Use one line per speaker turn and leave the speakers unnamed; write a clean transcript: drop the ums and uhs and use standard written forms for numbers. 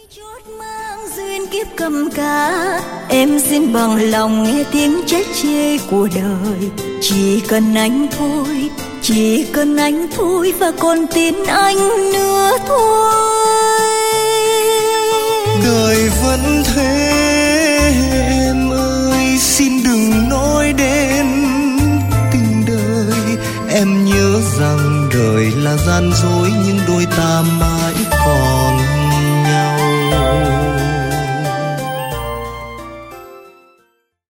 Chót mang duyên kiếp cầm cá, em xin bằng lòng nghe tiếng trách chê của đời. Chỉ cần anh thôi, chỉ cần anh thôi, và còn tin anh nữa thôi.
Đời vẫn thế em ơi, xin đừng nói đến tình đời. Em nhớ rằng đời là gian dối, nhưng đôi ta mãi